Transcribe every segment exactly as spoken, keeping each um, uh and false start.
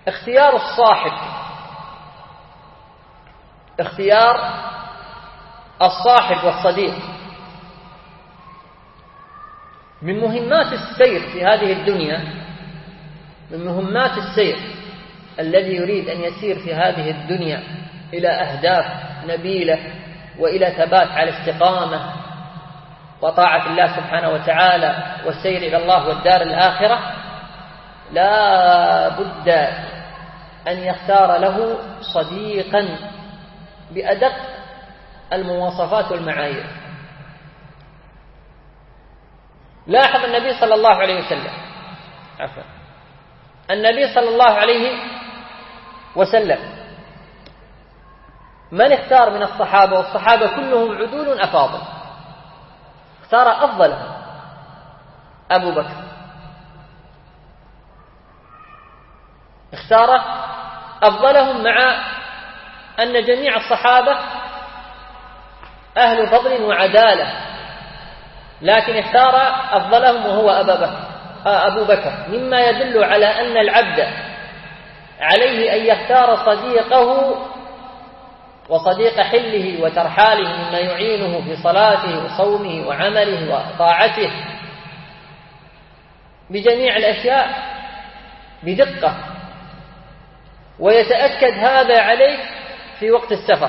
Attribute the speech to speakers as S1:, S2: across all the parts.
S1: اختيار الصاحب، اختيار الصاحب والصديق من مهمات السير في هذه الدنيا، من مهمات السير الذي يريد أن يسير في هذه الدنيا إلى أهداف نبيلة وإلى ثبات على استقامة وطاعة الله سبحانه وتعالى والسير إلى الله والدار الآخرة، لا بد أن يختار له صديقا بأدق المواصفات والمعايير. لاحظ النبي صلى الله عليه وسلم عفوا النبي صلى الله عليه وسلم من اختار من الصحابة، والصحابة كلهم عدول أفاضل، اختار أفضلهم أبو بكر، اختار أفضلهم مع أن جميع الصحابة أهل فضل وعدالة، لكن اختار أفضلهم وهو أبا بكر أبو بكر، مما يدل على أن العبد عليه أن يختار صديقه وصديق حله وترحاله مما يعينه في صلاته وصومه وعمله وطاعته بجميع الأشياء بدقة، ويتأكد هذا عليك في وقت السفر.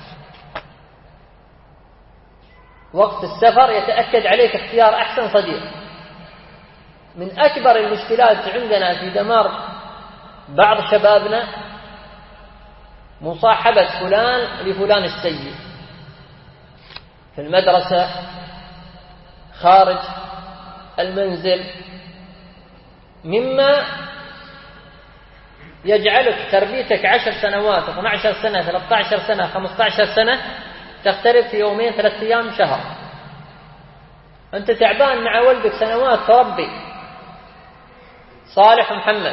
S1: وقت السفر يتأكد عليك اختيار أحسن صديق. من أكبر المشكلات عندنا في دمار بعض شبابنا مصاحبة فلان لفلان السيء في المدرسة، خارج المنزل، مما يجعلك تربيتك عشر سنوات اثنتي عشرة سنة ثلاثة عشر سنة خمسة عشر سنة تختلف في يومين ثلاثة أيام شهر. أنت تعبان مع ولدك سنوات تربي صالح ومحمد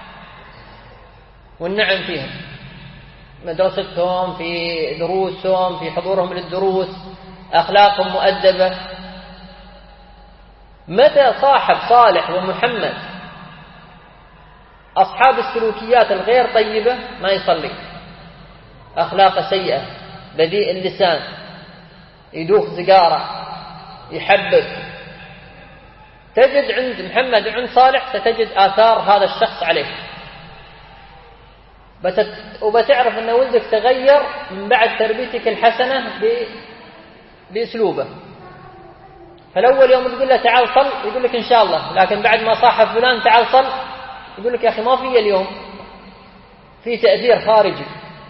S1: والنعم فيهم، مدرستهم، في دروسهم، في حضورهم للدروس، أخلاقهم مؤدبة. متى صاحب صالح ومحمد أصحاب السلوكيات الغير طيبة ما يصلي، أخلاق سيئة، بذيء اللسان، يدوخ سيجارة، يحبب، تجد عند محمد وعند صالح ستجد آثار هذا الشخص عليه، وبتعرف أن ولدك تغير من بعد تربيتك الحسنة بأسلوبه. فالأول يوم تقول له تعال صل يقول لك إن شاء الله، لكن بعد ما صاحب فلان تعال صل يقول لك يا أخي ما في اليوم، في تأثير خارجي.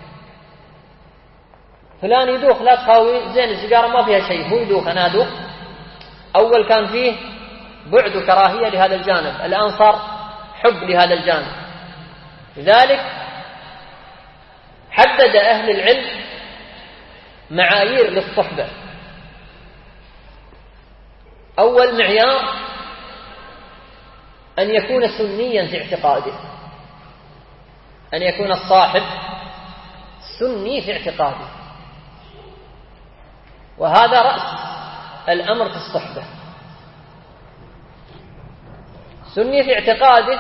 S1: فلان يدوخ لا تخاوي، زين السيجارة ما فيها شيء، هو يدوخ أنا أدوخ. أول كان فيه بعد وكراهية لهذا الجانب، الآن صار حب لهذا الجانب. لذلك حدد أهل العلم معايير للصحبة. أول معيار أن يكون سنيا في اعتقاده، أن يكون الصاحب سني في اعتقاده، وهذا رأس الأمر في الصحبة. سني في اعتقاده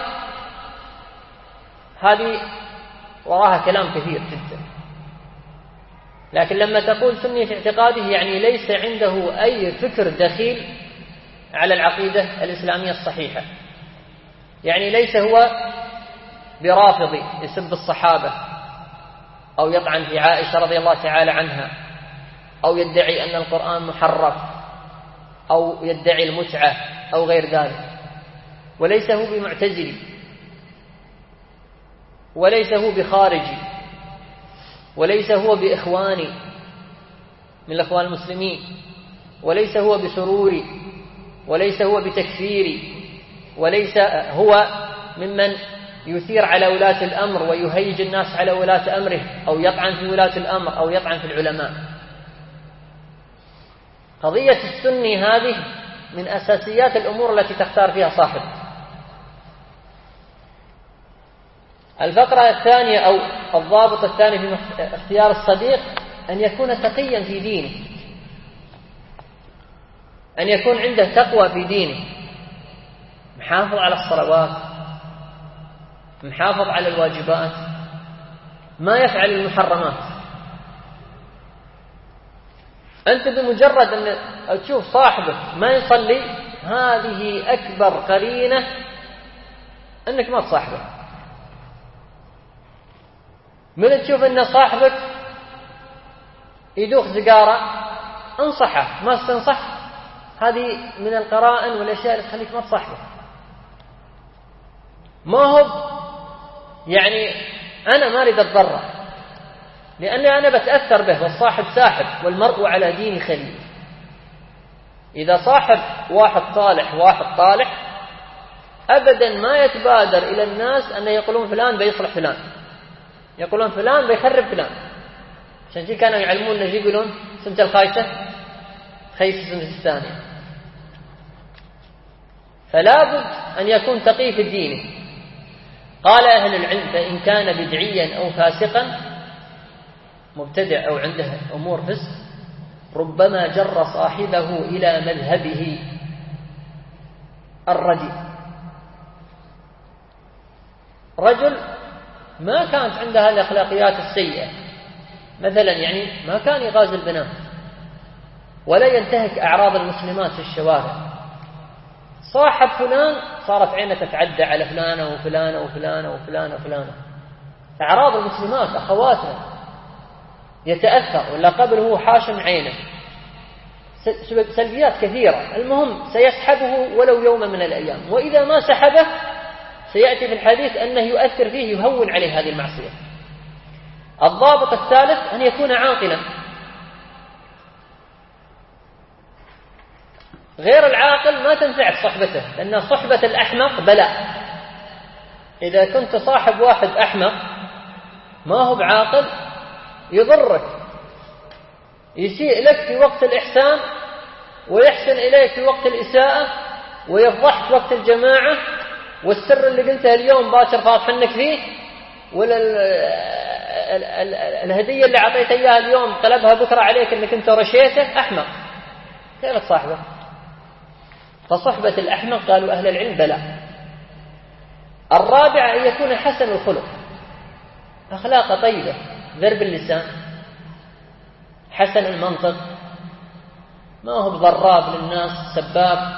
S1: هذه وراها كلام كثير جدا، لكن لما تقول سني في اعتقاده يعني ليس عنده أي فكر دخيل على العقيدة الإسلامية الصحيحة، يعني ليس هو برافضي يسب الصحابة أو يطعن في عائشة رضي الله تعالى عنها أو يدعي أن القرآن محرف أو يدعي المتعة أو غير ذلك، وليس هو بمعتزلي، وليس هو بخارجي، وليس هو بإخواني من الأخوان المسلمين، وليس هو بسروري، وليس هو بتكفيري، وليس هو ممن يثير على ولاة الأمر ويهيج الناس على ولاة أمره أو يطعن في ولاة الأمر أو يطعن في العلماء. قضية السني هذه من أساسيات الأمور التي تختار فيها صاحب. الفقرة الثانية أو الضابط الثاني في اختيار الصديق أن يكون تقيا في دينه، أن يكون عنده تقوى في دينه، محافظ على الصلوات، محافظ على الواجبات، ما يفعل المحرمات. أنت بمجرد أن تشوف صاحبك ما يصلي، هذه أكبر قرينة أنك ما تصاحبه. من تشوف أن صاحبك يدوخ سيجارة انصحه، ما استنصح، هذه من القرائن والأشياء اللي تخليك ما تصاحبه. ما هو يعني أنا ما أريد أتضرر لأني أنا بتأثر به، والصاحب ساحب والمرء على دين خليل. إذا صاحب واحد صالح واحد طالح أبدا ما يتبادر إلى الناس أن يقولون فلان بيصلح فلان، يقولون فلان بيخرب فلان. عشان كذا كانوا يعلمون نجي يقولون سمت الخايسة خيس سمت الثانية. فلا بد أن يكون تقي في الدين. قال أهل العلم فإن كان بدعيا أو فاسقا مبتدع أو عنده أمور فسق ربما جر صاحبه إلى مذهبه الردي. رجل ما كانت عنده الأخلاقيات السيئة، مثلا يعني ما كان يغازل البنات ولا ينتهك أعراض المسلمات في الشوارع، صاحب فلان صارت عينه تتعدى على فلانة وفلانة وفلانة وفلانة وفلانة، أعراض المسلمات أخواتنا يتأثر، ولا قبل هو حاشم عينه، سلبيات كثيرة. المهم سيسحبه ولو يوم من الأيام، وإذا ما سحبه سيأتي في الحديث أنه يؤثر فيه يهون عليه هذه المعصية. الضابط الثالث أن يكون عاقلا. غير العاقل ما تنفعك صحبته، لأن صحبة الأحمق بلاء. إذا كنت صاحب واحد أحمق ما هو بعاقل يضرك، يسيء لك في وقت الإحسان ويحسن إليك في وقت الإساءة، ويفضحك وقت الجماعة، والسر اللي قلته اليوم باكر فاضحنك فيه، ولا الهدية اللي عطيت إياها اليوم قلبها بكرة عليك أنك أنت رشيته. أحمق كيف تصاحبه؟ فصحبة الأحمق قالوا أهل العلم بلاء. الرابع أن يكون حسن الخلق، أخلاق طيبة، ذرب اللسان، حسن المنطق، ما هو ضراب للناس سباب.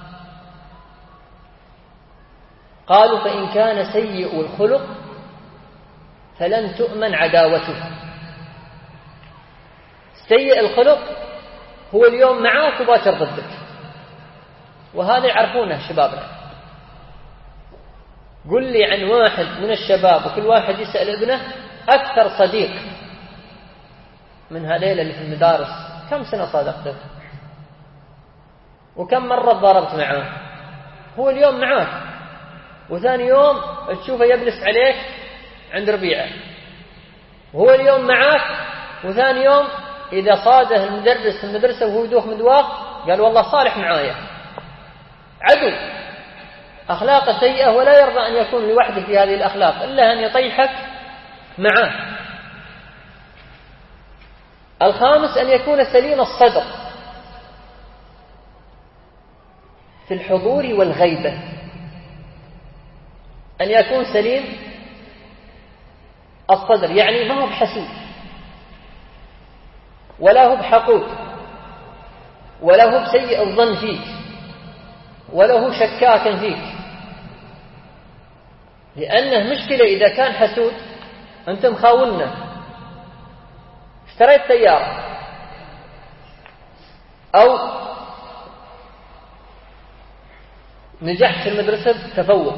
S1: قالوا فإن كان سيء الخلق فلن تؤمن عداوته. سيء الخلق هو اليوم معاك وباكر ضدك، وهذا يعرفونه شبابنا. قل لي عن واحد من الشباب وكل واحد يسأل ابنه أكثر صديق من هذيل اللي في المدارس كم سنة صادقته وكم مرة ضربت معاه. هو اليوم معاك وثاني يوم تشوفه يجلس عليك عند ربيعه، وهو اليوم معاك وثاني يوم إذا صاده المدرس في المدرسة وهو يدوخ مدواخ قال والله صالح معايا. عدو، أخلاق سيئة، ولا يرضى أن يكون لوحده في هذه الأخلاق إلا أن يطيحك معه. الخامس أن يكون سليم الصدر في الحضور والغيبة، أن يكون سليم الصدر، يعني ما هو بحسود ولا هو بحقود ولا هو بسيء الظن فيك ولا هو شكاك فيك. لأنه مشكلة إذا كان حسود، أنت مخاولنا، اشتريت سيارة أو نجحت في المدرسة تفوق،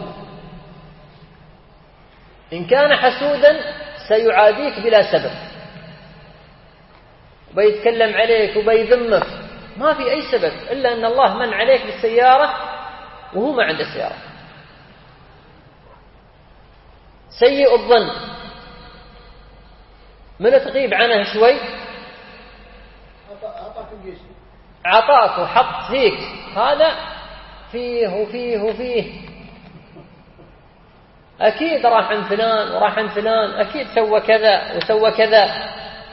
S1: إن كان حسودا سيعاديك بلا سبب وبيتكلم عليك وبيذمك، ما في أي سبب إلا أن الله من عليك بالسيارة وهو ما عنده سيارة. سيء الظن، من تغيب عنه شوي عطاك وحط فيك، هذا فيه وفيه وفيه، أكيد راح عند فلان وراح عند فلان، أكيد سوى كذا وسوى كذا.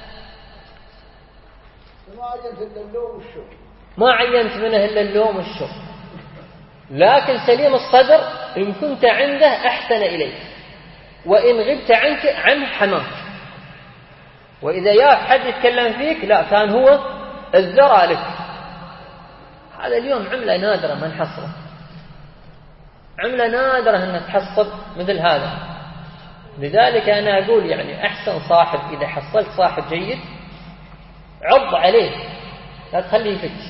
S1: ما عينت منه إلا اللوم والشكر. لكن سليم الصدر إن كنت عنده أحسن إليك، وإن غبت عنك عنه حماك. وإذا يا حد يتكلم فيك لا كان هو الذرى لك. هذا اليوم عملة نادرة ما نحصله، عملة نادرة أن تحصل مثل هذا. لذلك أنا أقول يعني أحسن صاحب إذا حصلت صاحب جيد عض عليه، لا تخليه يفتش.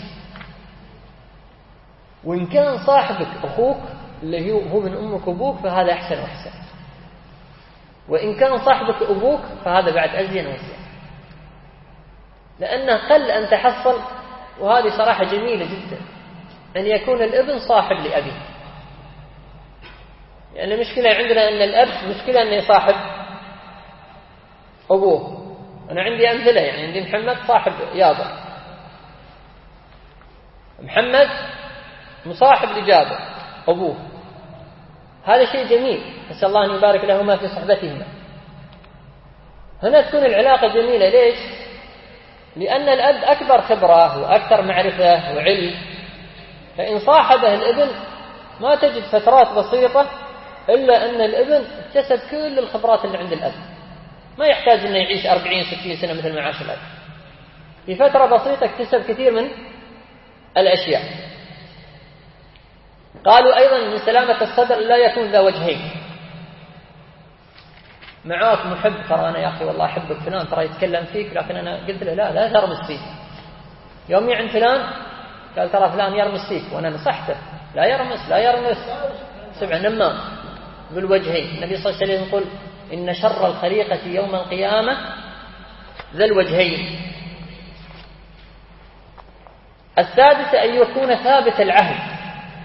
S1: وإن كان صاحبك أخوك اللي هو من أمك وأبوك فهذا أحسن وأحسن، وإن كان صاحبك أبوك فهذا بعد أزين وأزين، لأنه قل أن تحصل. وهذه صراحة جميلة جدا أن يكون الابن صاحب لأبيه. يعني المشكلة عندنا أن الأب مشكلة أنه صاحب أبوه. أنا عندي أمثلة، يعني عندي محمد صاحب يابر، محمد مصاحب لجابر أبوه، هذا شيء جميل، أسأل الله أن يبارك لهما في صحبتهما. هنا تكون العلاقة جميلة. ليش؟ لأن الأب أكبر خبرة وأكثر معرفة وعلم، فإن صاحبه الابن ما تجد فترات بسيطة إلا أن الابن اكتسب كل الخبرات اللي عند الأب، ما يحتاج أنه يعيش أربعين ستين سنة مثل ما عاش الأب، في فترة بسيطة اكتسب كثير من الأشياء. قالوا أيضا من سلامة الصدر لا يكون ذا وجهين. معاك محب، ترى أنا يا أخي والله أحبك فلان، ترى يتكلم فيك، لكن أنا قلت له لا لا ترمس فيك. يومي عند فلان قال ترى فلان يرمس فيك، وأنا نصحته لا يرمس لا يرمس، سبع نمام بالوجهين. النبي صلى الله عليه وسلم يقول إن شر الخليقة يوم القيامة ذا الوجهين. السادسة أن يكون ثابت العهد،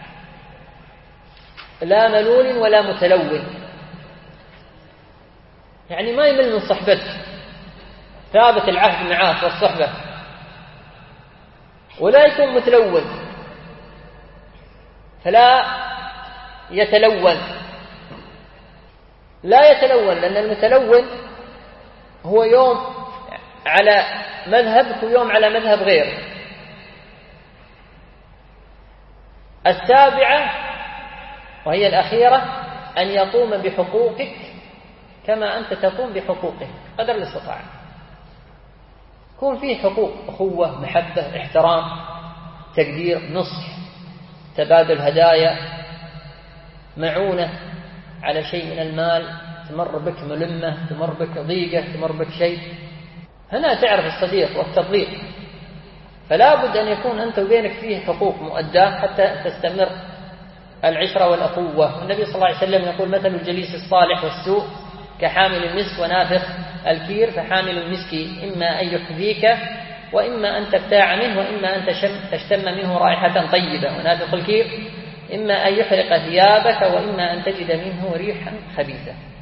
S1: لا ملول ولا متلون، يعني ما يمل من صحبته، ثابت العهد معاه والصحبة، ولا يكون متلون، فلا يتلون. لا يتلون لأن المتلون هو يوم على مذهبك ويوم على مذهب غيره. السابعة وهي الأخيرة أن يقوم بحقوقك كما أنت تقوم بحقوقه قدر الاستطاعة. يكون فيه حقوق أخوة، محبة، احترام، تقدير، نصح، تبادل هدايا، معونة على شيء من المال، تمر بك ملمة، تمر بك ضيقة، تمر بك شيء، هنا تعرف الصديق والتفضيل. فلا بد أن يكون أنت وبينك فيه حقوق مؤداة حتى تستمر العشرة والأخوة. النبي صلى الله عليه وسلم يقول مثل الجليس الصالح والسوء كحامل المسك ونافخ الكير، فحامل المسك إما أن يحذيك وإما أن تبتاع منه وإما أن تشتم منه رائحة طيبة، ونافخ الكير إما أن يحرق ثيابك وإما أن تجد منه ريحا خبيثة.